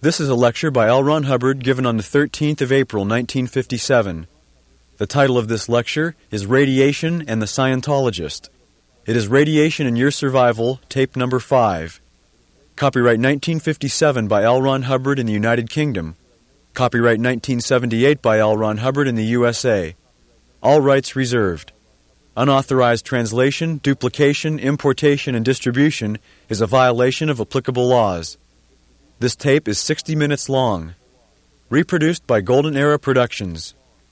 This is a lecture by L. Ron Hubbard given on the 13th of April, 1957. The title of this lecture is Radiation and the Scientologist. It is Radiation and Your Survival, tape number 5. Copyright 1957 by L. Ron Hubbard in the United Kingdom. Copyright 1978 by L. Ron Hubbard in the USA. All rights reserved. Unauthorized translation, duplication, importation, and distribution is a violation of applicable laws. This tape is 60 minutes long. Reproduced by Golden Era Productions.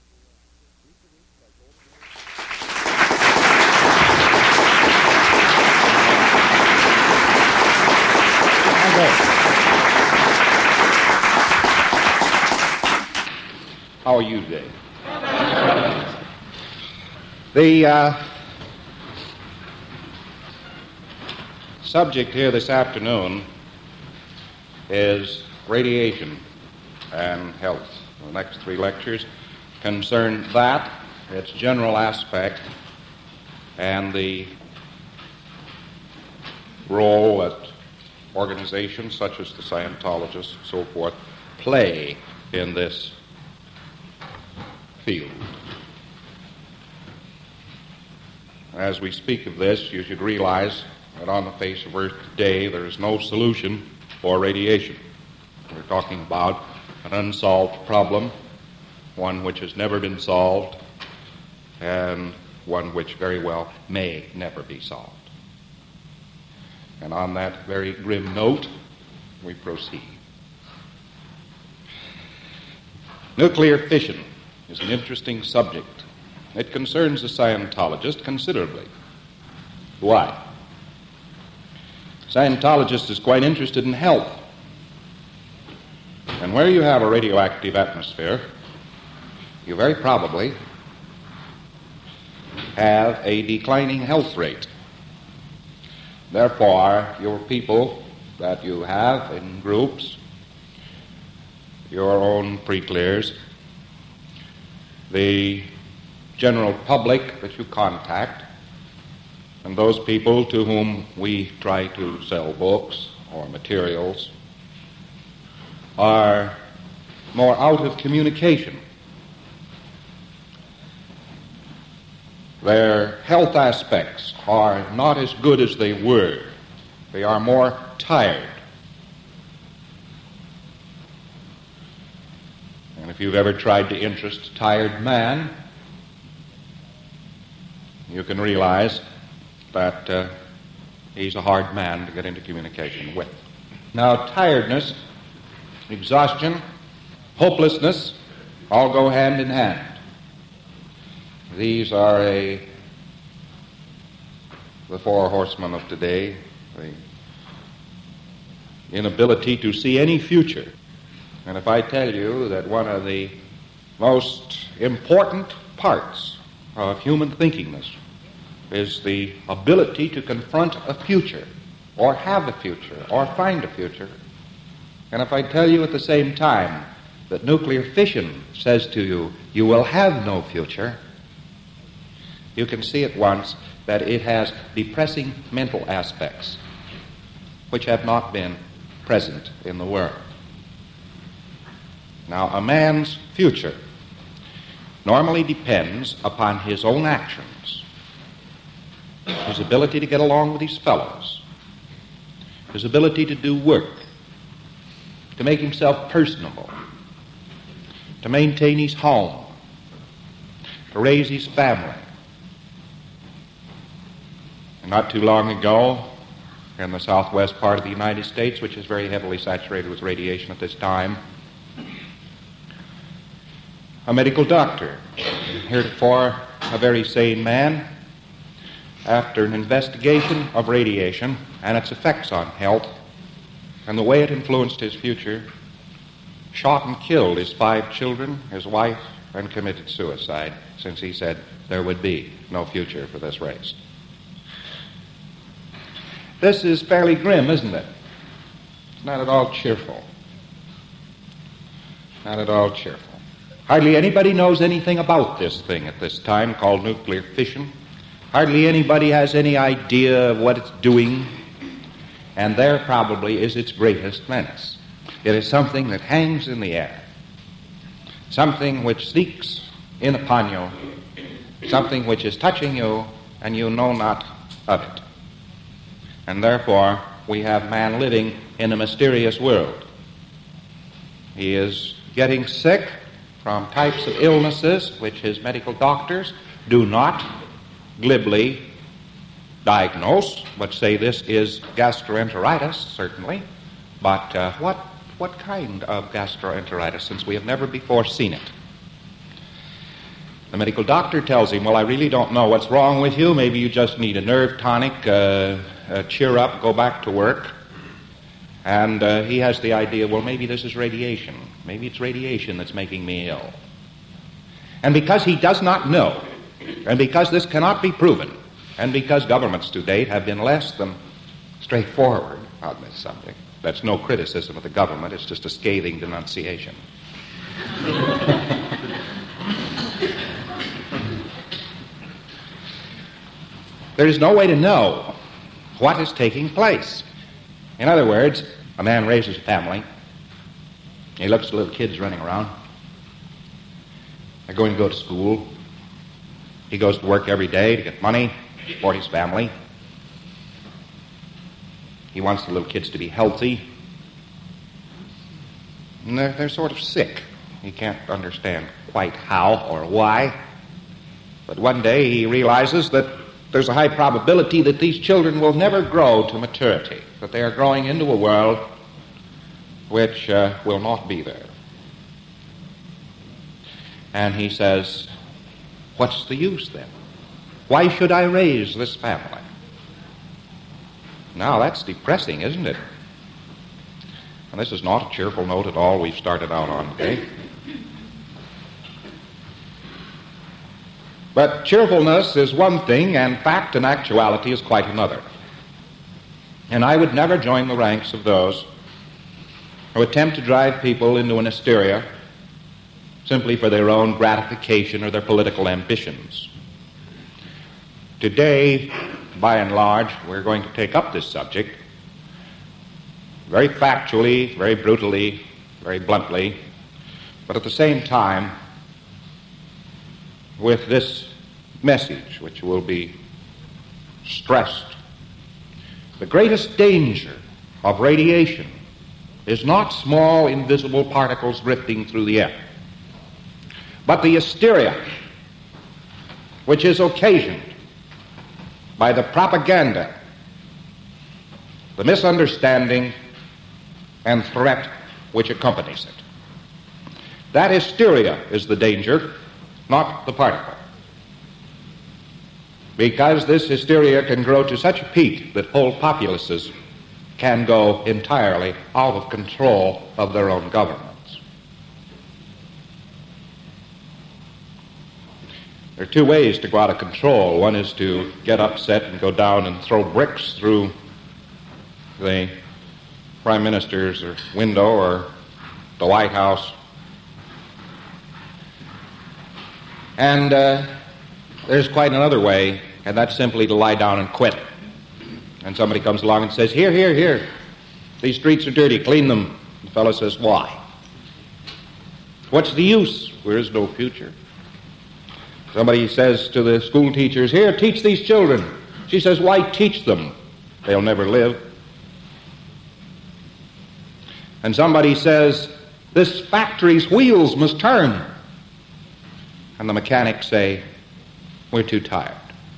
How are you today? The subject here this afternoon is radiation and health. The next 3 lectures concern that, its general aspect, and the role that organizations such as the Scientologists and so forth play in this field. As we speak of this, you should realize that on the face of Earth today there is no solution for radiation. We're talking about an unsolved problem, one which has never been solved, and one which very well may never be solved. And on that very grim note, we proceed. Nuclear fission is an interesting subject. It concerns the Scientologist considerably. Why? Scientologist is quite interested in health. And where you have a radioactive atmosphere, you very probably have a declining health rate. Therefore, your people that you have in groups, your own pre-clears, the general public that you contact, and those people to whom we try to sell books or materials, are more out of communication. Their health aspects are not as good as they were. They are more tired. And if you've ever tried to interest a tired man, you can realize that he's a hard man to get into communication with. Now, tiredness, exhaustion, hopelessness all go hand in hand. These are the 4 horsemen of today, the inability to see any future. And if I tell you that one of the most important parts of human thinkingness is the ability to confront a future, or have a future, or find a future, and if I tell you at the same time that nuclear fission says to you, you will have no future, you can see at once that it has depressing mental aspects which have not been present in the world. Now, a man's future normally depends upon his own actions, his ability to get along with his fellows, his ability to do work, to make himself personable, to maintain his home, to raise his family. And not too long ago, in the southwest part of the United States, which is very heavily saturated with radiation at this time, a medical doctor, heretofore a very sane man, after an investigation of radiation and its effects on health and the way it influenced his future, shot and killed his 5 children, his wife, and committed suicide, since he said there would be no future for this race. This is fairly grim, isn't it? It's not at all cheerful. Not at all cheerful. Hardly anybody knows anything about this thing at this time called nuclear fission. Hardly anybody has any idea of what it's doing, and there probably is its greatest menace. It is something that hangs in the air, something which sneaks in upon you, something which is touching you and you know not of it. And therefore, we have man living in a mysterious world. He is getting sick from types of illnesses which his medical doctors do not glibly diagnose, but say this is gastroenteritis, certainly. But what kind of gastroenteritis, since we have never before seen it? The medical doctor tells him, well, I really don't know what's wrong with you. Maybe you just need a nerve tonic, cheer up, go back to work. And he has the idea, well, maybe this is radiation. Maybe it's radiation that's making me ill. And because he does not know, and because this cannot be proven, and because governments to date have been less than straightforward on this subject, that's no criticism of the government, it's just a scathing denunciation. There is no way to know what is taking place. In other words, a man raises a family. He looks at little kids running around. They're going to go to school. He goes to work every day to get money for his family. He wants the little kids to be healthy. And they're sort of sick. He can't understand quite how or why. But one day he realizes that there's a high probability that these children will never grow to maturity, that they are growing into a world which will not be there. And he says, what's the use then? Why should I raise this family? Now that's depressing, isn't it? And this is not a cheerful note at all we've started out on today. But cheerfulness is one thing, and fact and actuality is quite another. And I would never join the ranks of those who attempt to drive people into an hysteria simply for their own gratification or their political ambitions. Today, by and large, we're going to take up this subject very factually, very brutally, very bluntly, but at the same time with this message which will be stressed. The greatest danger of radiation is not small invisible particles drifting through the air, but the hysteria which is occasioned by the propaganda, the misunderstanding, and threat which accompanies it. That hysteria is the danger, not the particle. Because this hysteria can grow to such a peak that whole populaces can go entirely out of control of their own governments. There are two ways to go out of control. One is to get upset and go down and throw bricks through the Prime Minister's window or the White House. And there's quite another way, and that's simply to lie down and quit. And somebody comes along and says, here, these streets are dirty, clean them. The fellow says, why? What's the use? There is no future. Somebody says to the school teachers, here, teach these children. She says, why teach them? They'll never live. And somebody says, this factory's wheels must turn. And the mechanics say, we're too tired.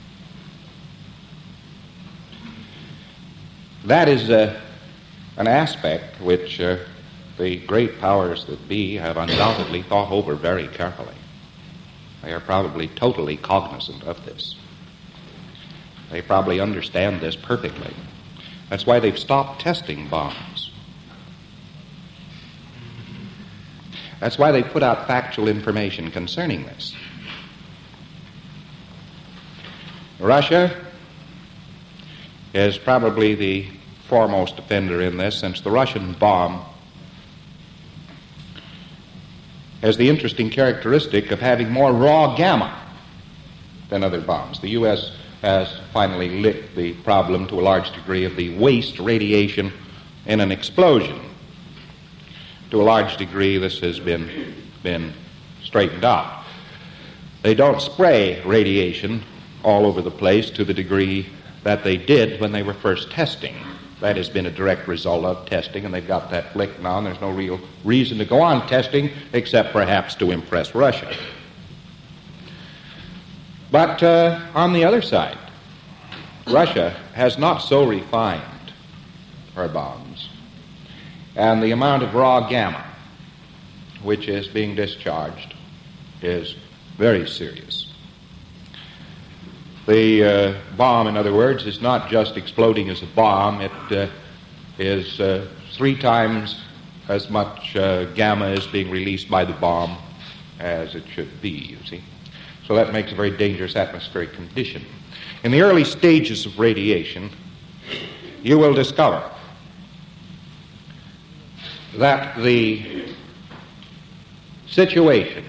That is an aspect which the great powers that be have undoubtedly thought over very carefully. They are probably totally cognizant of this. They probably understand this perfectly. That's why they've stopped testing bombs. That's why they put out factual information concerning this. Russia is probably the foremost offender in this, since the Russian bomb has the interesting characteristic of having more raw gamma than other bombs. The U.S. has finally licked the problem to a large degree of the waste radiation in an explosion. to a large degree, this has been straightened out. They don't spray radiation all over the place to the degree that they did when they were first testing. That has been a direct result of testing, and they've got that flick now, and there's no real reason to go on testing except perhaps to impress Russia. But on the other side, Russia has not so refined her bombs, and the amount of raw gamma which is being discharged is very serious. The bomb, in other words, is not just exploding as a bomb. It is 3 times as much gamma is being released by the bomb as it should be, you see. So that makes a very dangerous atmospheric condition. In the early stages of radiation, you will discover that the situation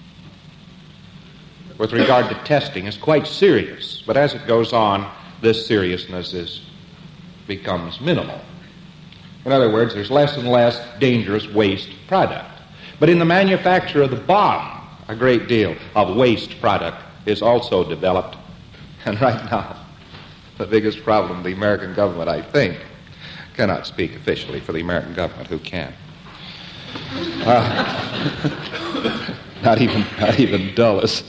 with regard to testing is quite serious, but as it goes on, this seriousness becomes minimal. In other words, there's less and less dangerous waste product. But in the manufacture of the bomb, a great deal of waste product is also developed. And right now, the biggest problem of the American government, I think, cannot speak officially for the American government, who can. Not even Dulles.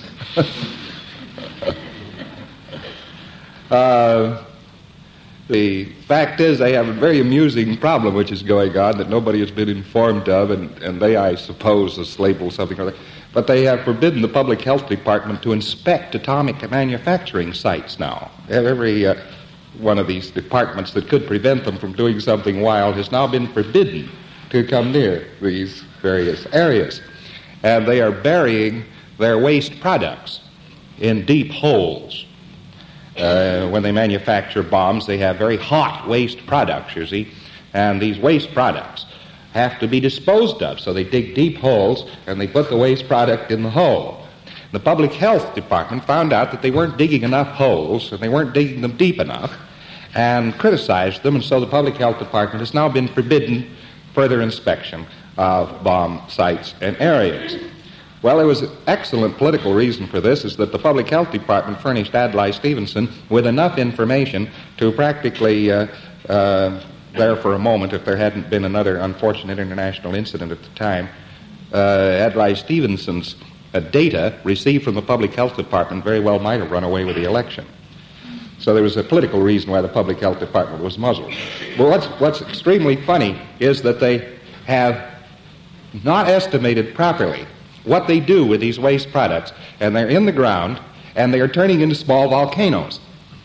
The fact is, they have a very amusing problem which is going on that nobody has been informed of, and they, I suppose, is labeled something or other. But they have forbidden the Public Health Department to inspect atomic manufacturing sites now. Every one of these departments that could prevent them from doing something wild has now been forbidden to come near these various areas. And they are burying their waste products in deep holes. When they manufacture bombs, they have very hot waste products, you see, and these waste products have to be disposed of. So they dig deep holes, and they put the waste product in the hole. The Public Health Department found out that they weren't digging enough holes, and they weren't digging them deep enough, and criticized them, and so the Public Health Department has now been forbidden further inspection of bomb sites and areas. Well, there was an excellent political reason for this, is that the Public Health Department furnished Adlai Stevenson with enough information to practically, there for a moment, if there hadn't been another unfortunate international incident at the time, Adlai Stevenson's data received from the Public Health Department very well might have run away with the election. So there was a political reason why the Public Health Department was muzzled. But what's extremely funny is that they have not estimated properly what they do with these waste products, and they're in the ground, and they are turning into small volcanoes.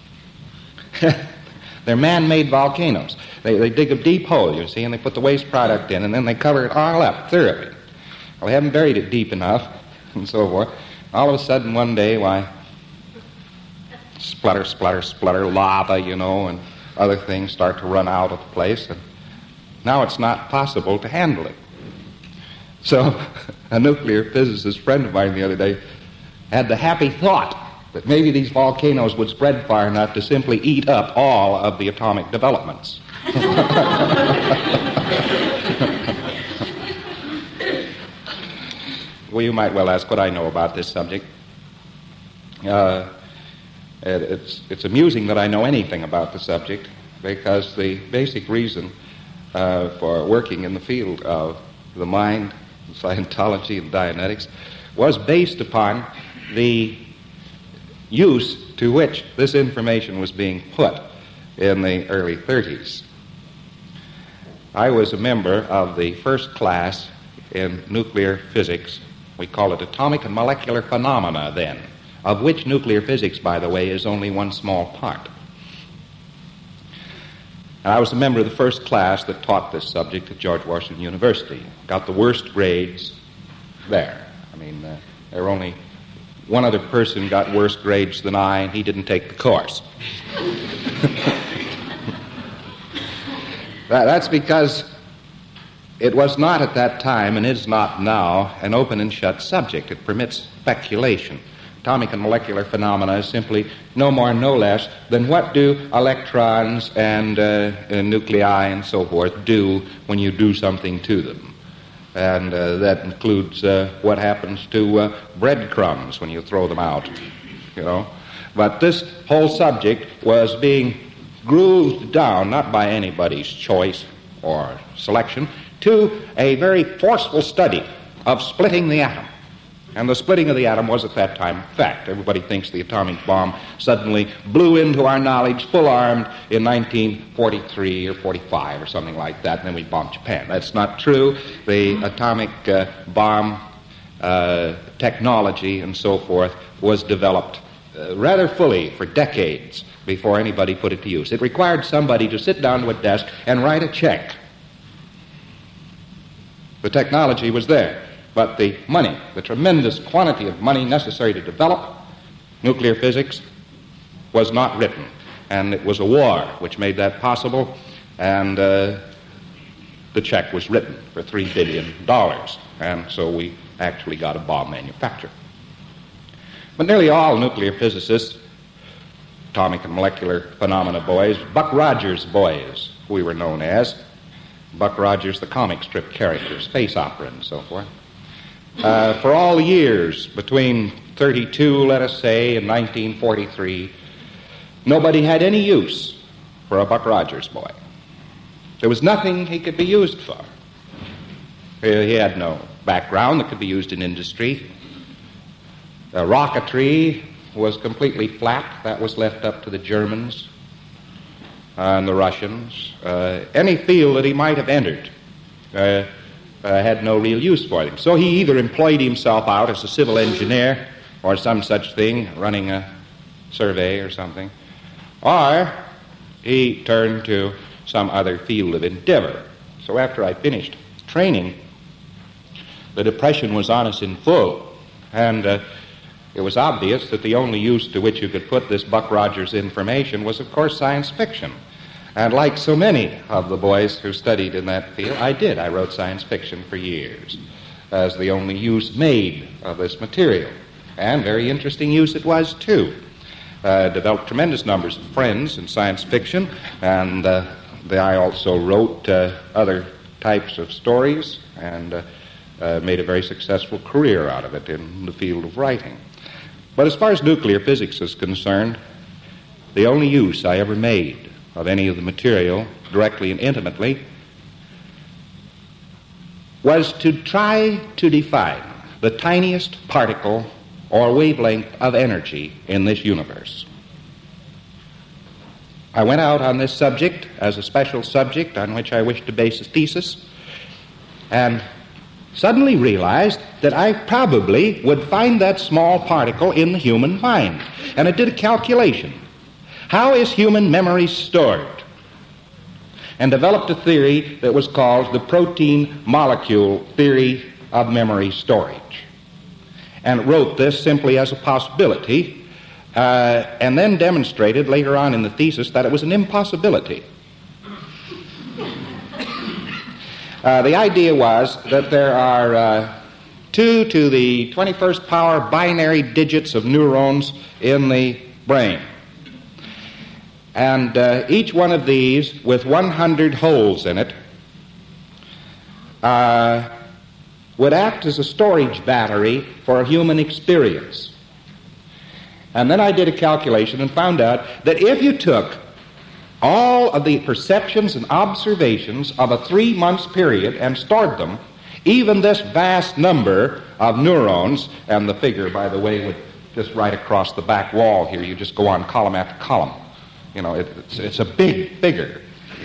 They're man-made volcanoes. They dig a deep hole, you see, and they put the waste product in, and then they cover it all up thoroughly. Well, they haven't buried it deep enough, and so forth. All of a sudden, one day, why, splutter, splutter, splutter, lava, you know, and other things start to run out of the place, and now it's not possible to handle it. So a nuclear physicist friend of mine the other day had the happy thought that maybe these volcanoes would spread far enough to simply eat up all of the atomic developments. Well, you might well ask what I know about this subject. It's amusing that I know anything about the subject, because the basic reason for working in the field of the mind, Scientology, and Dianetics was based upon the use to which this information was being put in the early 30s. I was a member of the first class in nuclear physics. We call it atomic and molecular phenomena then, of which nuclear physics, by the way, is only one small part. And I was a member of the first class that taught this subject at George Washington University. Got the worst grades there. I mean, there were only one other person got worse grades than I, and he didn't take the course. That's because it was not at that time, and is not now, an open and shut subject. It permits speculation. Atomic and molecular phenomena is simply no more, no less than what do electrons and nuclei and so forth do when you do something to them. And that includes what happens to breadcrumbs when you throw them out, you know. But this whole subject was being grooved down, not by anybody's choice or selection, to a very forceful study of splitting the atom. And the splitting of the atom was at that time a fact. Everybody thinks the atomic bomb suddenly blew into our knowledge full-armed in 1943 or 45 or something like that, and then we bombed Japan. That's not true. The atomic bomb technology and so forth was developed rather fully for decades before anybody put it to use. It required somebody to sit down to a desk and write a check. The technology was there. But the money, the tremendous quantity of money necessary to develop nuclear physics was not written. And it was a war which made that possible, and the check was written for $3 billion. And so we actually got a bomb manufacturer. But nearly all nuclear physicists, atomic and molecular phenomena boys, Buck Rogers boys, we were known as, Buck Rogers, the comic strip character, space opera and so forth, for all the years between 32, let us say, and 1943, nobody had any use for a Buck Rogers boy. There was nothing he could be used for. He had no background that could be used in industry. Rocketry was completely flat. That was left up to the Germans and the Russians. Any field that he might have entered had no real use for him. So he either employed himself out as a civil engineer or some such thing, running a survey or something, or he turned to some other field of endeavor. So after I finished training, the Depression was on us in full, and it was obvious that the only use to which you could put this Buck Rogers information was, of course, science fiction. And like so many of the boys who studied in that field, I wrote science fiction for years as the only use made of this material. And very interesting use it was, too. Developed tremendous numbers of friends in science fiction, and I also wrote other types of stories and made a very successful career out of it in the field of writing. But as far as nuclear physics is concerned, the only use I ever made of any of the material, directly and intimately, was to try to define the tiniest particle or wavelength of energy in this universe. I went out on this subject as a special subject on which I wished to base a thesis, and suddenly realized that I probably would find that small particle in the human mind. And I did a calculation. How is human memory stored? And developed a theory that was called the protein molecule theory of memory storage. And wrote this simply as a possibility, and then demonstrated later on in the thesis that it was an impossibility. The idea was that there are 2 to the 21st power binary digits of neurons in the brain. And each one of these, with 100 holes in it, would act as a storage battery for a human experience. And then I did a calculation and found out that if you took all of the perceptions and observations of a 3-month period and stored them, even this vast number of neurons, and the figure, by the way, would just right across the back wall here, you just go on column after column. You know, it's a big figure.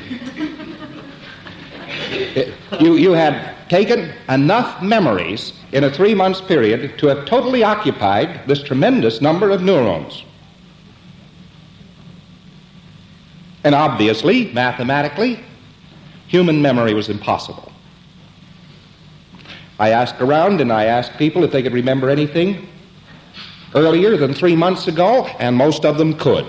You had taken enough memories in a 3-month period to have totally occupied this tremendous number of neurons. And obviously, mathematically, human memory was impossible. I asked around and I asked people if they could remember anything earlier than 3 months ago, and most of them could.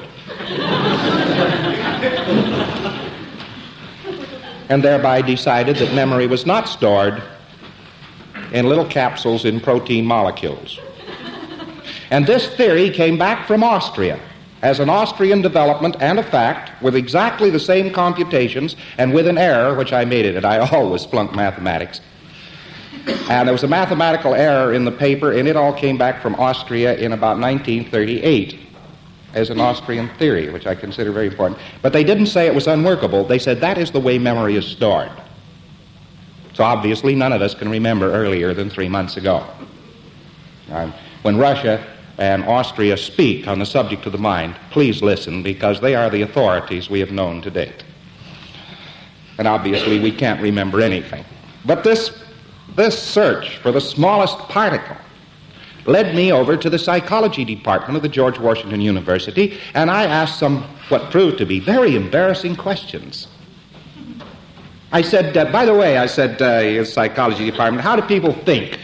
And thereby decided that memory was not stored in little capsules in protein molecules. And this theory came back from Austria as an Austrian development and a fact, with exactly the same computations and with an error which I made in it. I always flunked mathematics. And there was a mathematical error in the paper, and it all came back from Austria in about 1938 as an Austrian theory, which I consider very important. But they didn't say it was unworkable. They said that is the way memory is stored. So obviously none of us can remember earlier than 3 months ago. When Russia and Austria speak on the subject of the mind, please listen, because they are the authorities we have known to date. And obviously we can't remember anything. But this search for the smallest particle led me over to the psychology department of the George Washington University, and I asked some what proved to be very embarrassing questions. I said, by the way, I said, your psychology department, how do people think?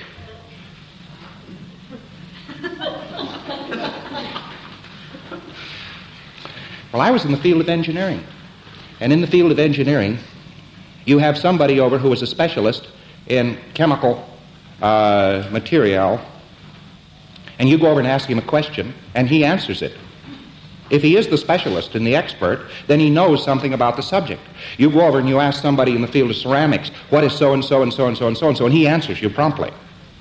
Well, I was in the field of engineering. And in the field of engineering, you have somebody over who is a specialist in chemical material, and you go over and ask him a question, and he answers it. If he is the specialist and the expert, then he knows something about the subject. You go over and you ask somebody in the field of ceramics, what is so-and-so and so-and-so and so-and-so, and he answers you promptly.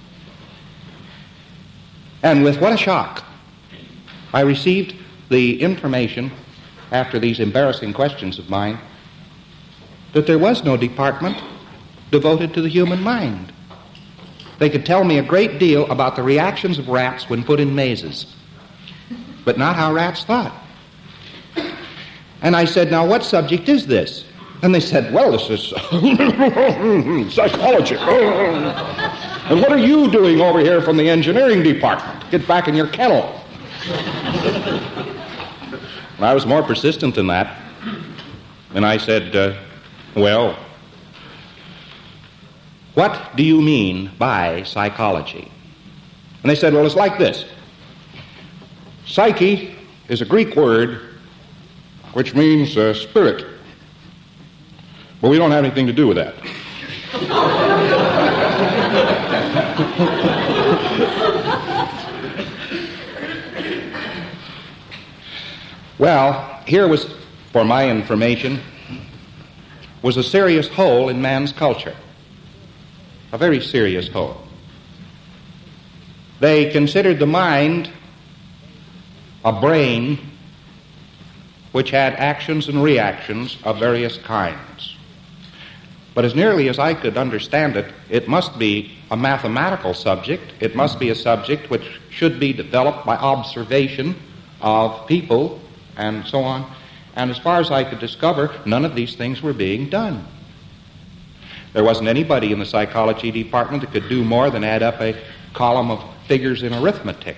And with what a shock, I received the information after these embarrassing questions of mine that there was no department devoted to the human mind. They could tell me a great deal about the reactions of rats when put in mazes, but not how rats thought. And I said, now what subject is this? And they said, well, this is psychology. And what are you doing over here from the engineering department? Get back in your kennel. And I was more persistent than that. And I said, well, what do you mean by psychology? And they said, well, it's like this. Psyche is a Greek word which means spirit. But we don't have anything to do with that. Well, here was, for my information, was a serious hole in man's culture. A very serious hole. They considered the mind a brain which had actions and reactions of various kinds. But as nearly as I could understand it, it must be a mathematical subject. It must be a subject which should be developed by observation of people and so on. And as far as I could discover, none of these things were being done. There wasn't anybody in the psychology department that could do more than add up a column of figures in arithmetic.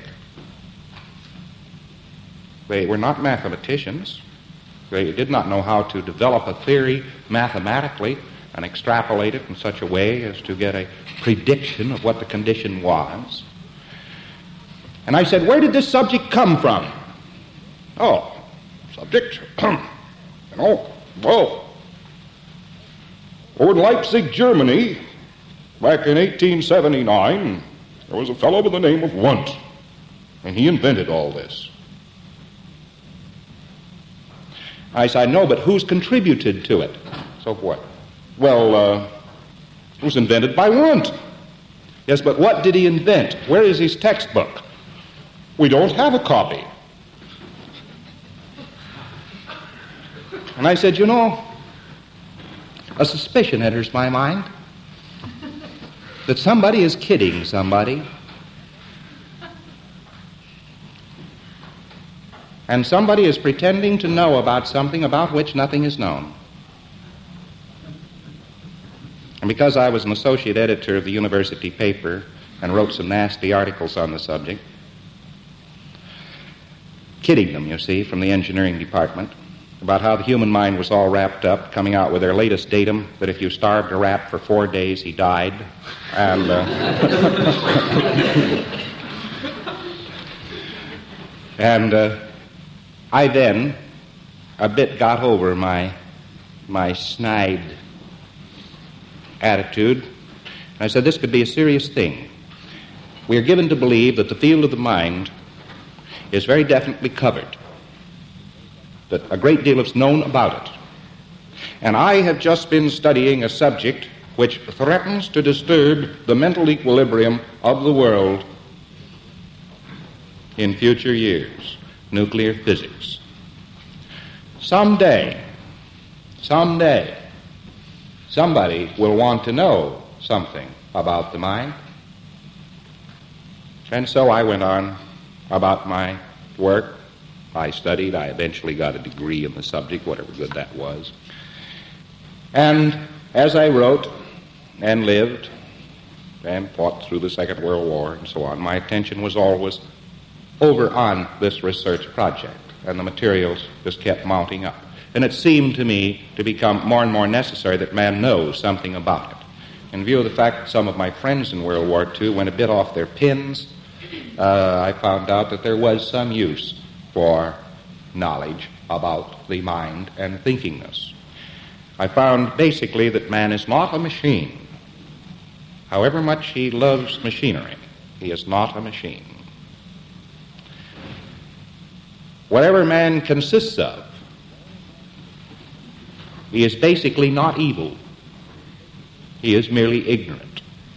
They were not mathematicians. They did not know how to develop a theory mathematically and extrapolate it in such a way as to get a prediction of what the condition was. And I said, where did this subject come from? Oh, subject? Over in Leipzig, Germany, back in 1879, there was a fellow by the name of Wundt, and he invented all this. I said, no, but who's contributed to it? So what? Well, it was invented by Wundt. Yes, but what did he invent? Where is his textbook? We don't have a copy. And I said, you know, a suspicion enters my mind that somebody is kidding somebody. And somebody is pretending to know about something about which nothing is known. And because I was an associate editor of the university paper and wrote some nasty articles on the subject, kidding them, you see, from the engineering department, about how the human mind was all wrapped up, coming out with their latest datum that if you starved a rat for 4 days, he died. And I then a bit got over my snide attitude. And I said, this could be a serious thing. We are given to believe that the field of the mind is very definitely covered, that a great deal is known about it. And I have just been studying a subject which threatens to disturb the mental equilibrium of the world in future years: nuclear physics. Someday, somebody will want to know something about the mind. And so I went on about my work. I studied. I eventually got a degree in the subject, whatever good that was. And as I wrote and lived and fought through the Second World War and so on, my attention was always over on this research project, and the materials just kept mounting up. And it seemed to me to become more and more necessary that man knows something about it. In view of the fact that some of my friends in World War II went a bit off their pins, I found out that there was some use for knowledge about the mind and thinkingness. I found basically that man is not a machine. However much he loves machinery, he is not a machine. Whatever man consists of, he is basically not evil. He is merely ignorant.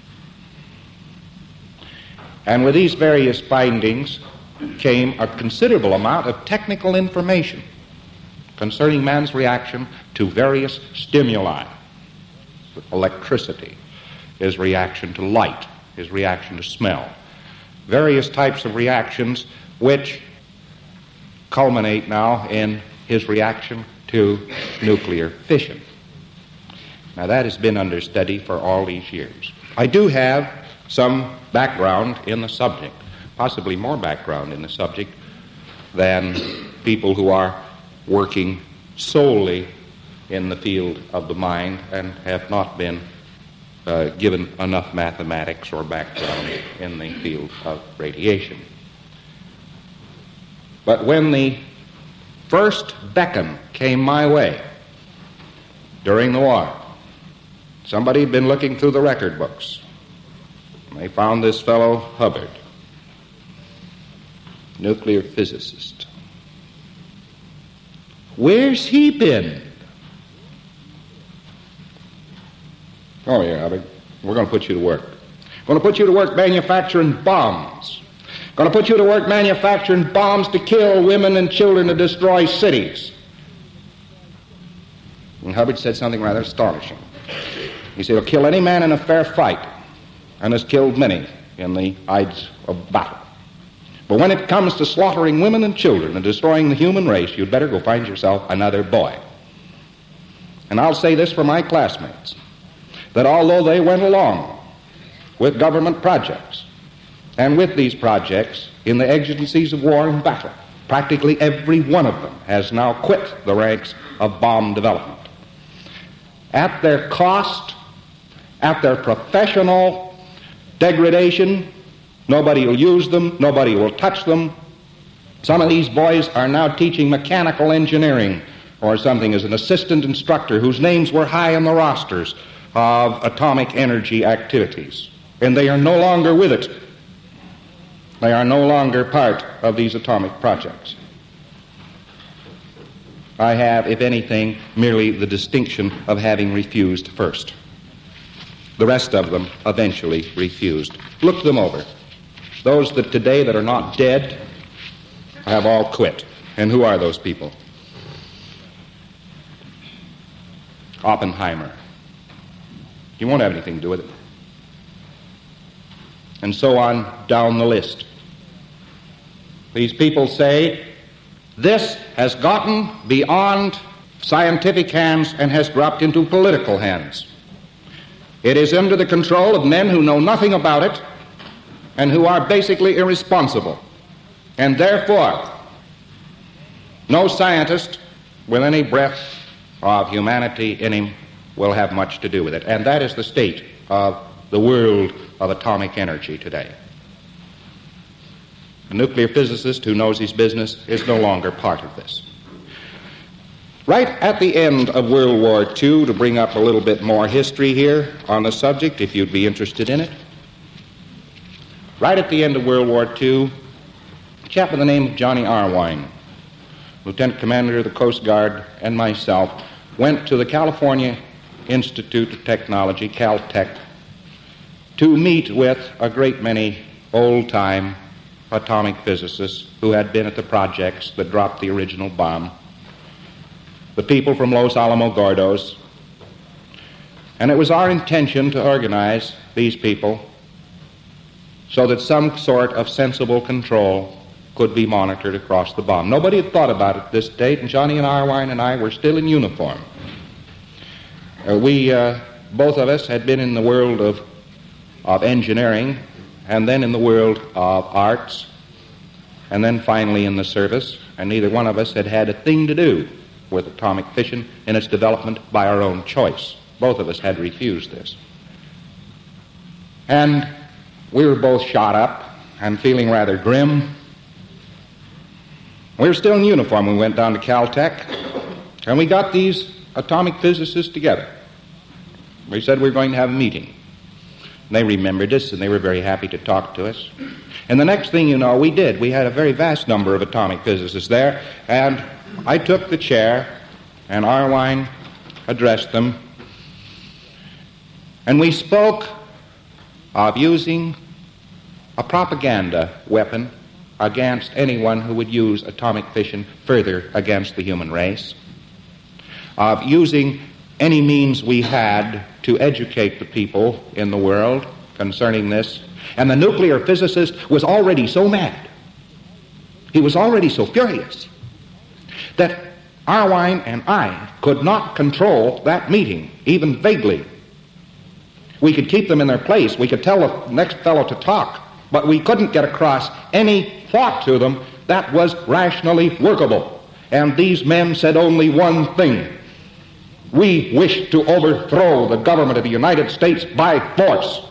And with these various findings came a considerable amount of technical information concerning man's reaction to various stimuli: electricity, his reaction to light, his reaction to smell, various types of reactions which culminate now in his reaction to nuclear fission. Now that has been under study for all these years. I do have some background in the subject, possibly more background in the subject than people who are working solely in the field of the mind and have not been given enough mathematics or background in the field of radiation. But when the first beacon came my way during the war, somebody had been looking through the record books. They found this fellow Hubbard, nuclear physicist. Where's he been? Oh, yeah, Hubbard, we're going to put you to work. Going to put you to work manufacturing bombs. Going to put you to work manufacturing bombs to kill women and children, to destroy cities. And Hubbard said something rather astonishing. He said, he'll kill any man in a fair fight, and has killed many in the ides of battle. But when it comes to slaughtering women and children and destroying the human race, you'd better go find yourself another boy. And I'll say this for my classmates, that although they went along with government projects, and with these projects in the exigencies of war and battle, practically every one of them has now quit the ranks of bomb development. At their cost, at their professional degradation, nobody will use them, nobody will touch them. Some of these boys are now teaching mechanical engineering or something as an assistant instructor whose names were high on the rosters of atomic energy activities. And they are no longer with it. They are no longer part of these atomic projects. I have, if anything, merely the distinction of having refused first. The rest of them eventually refused. Look them over. Those that today that are not dead have all quit. And who are those people? Oppenheimer. You won't have anything to do with it. And so on down the list. These people say, this has gotten beyond scientific hands and has dropped into political hands. It is under the control of men who know nothing about it and who are basically irresponsible. And therefore, no scientist with any breath of humanity in him will have much to do with it. And that is the state of the world of atomic energy today. A nuclear physicist who knows his business is no longer part of this. Right at the end of World War II, to bring up a little bit more history here on the subject, if you'd be interested in it, right at the end of World War II, a chap by the name of Johnny Arwine, Lieutenant Commander of the Coast Guard, and myself went to the California Institute of Technology, Caltech, to meet with a great many old-time atomic physicists who had been at the projects that dropped the original bomb, the people from Los Alamos Gordos, and it was our intention to organize these people so that some sort of sensible control could be monitored across the bomb. Nobody had thought about it at this date, and Johnny and Arwine and I were still in uniform. Both of us had been in the world of engineering, and then in the world of arts, and then finally in the service, and neither one of us had had a thing to do with atomic fission in its development by our own choice. Both of us had refused this. And we were both shot up and feeling rather grim. We were still in uniform when we went down to Caltech, and we got these atomic physicists together. We said we were going to have a meeting. And they remembered us, and they were very happy to talk to us. And the next thing you know, we did. We had a very vast number of atomic physicists there, and I took the chair, and Arwine addressed them, and we spoke of using a propaganda weapon against anyone who would use atomic fission further against the human race, of using any means we had to educate the people in the world concerning this. And the nuclear physicist was already so mad, he was already so furious, that Arwine and I could not control that meeting, even vaguely. We could keep them in their place, we could tell the next fellow to talk, but we couldn't get across any thought to them that was rationally workable. And these men said only one thing: we wish to overthrow the government of the United States by force.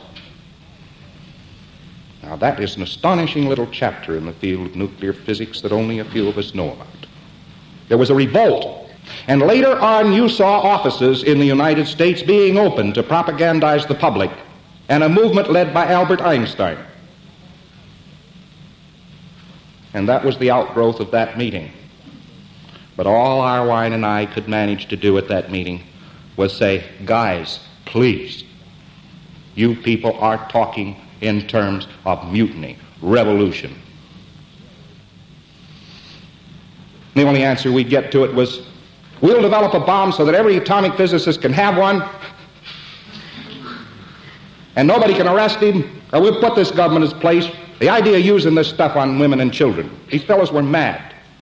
Now that is an astonishing little chapter in the field of nuclear physics that only a few of us know about. There was a revolt, and later on you saw offices in the United States being opened to propagandize the public, and a movement led by Albert Einstein. And that was the outgrowth of that meeting. But all Arwine and I could manage to do at that meeting was say, guys, please, you people are talking in terms of mutiny, revolution. The only answer we'd get to it was, we'll develop a bomb so that every atomic physicist can have one, and nobody can arrest him, or we'll put this government in its place. The idea of using this stuff on women and children, these fellows were mad.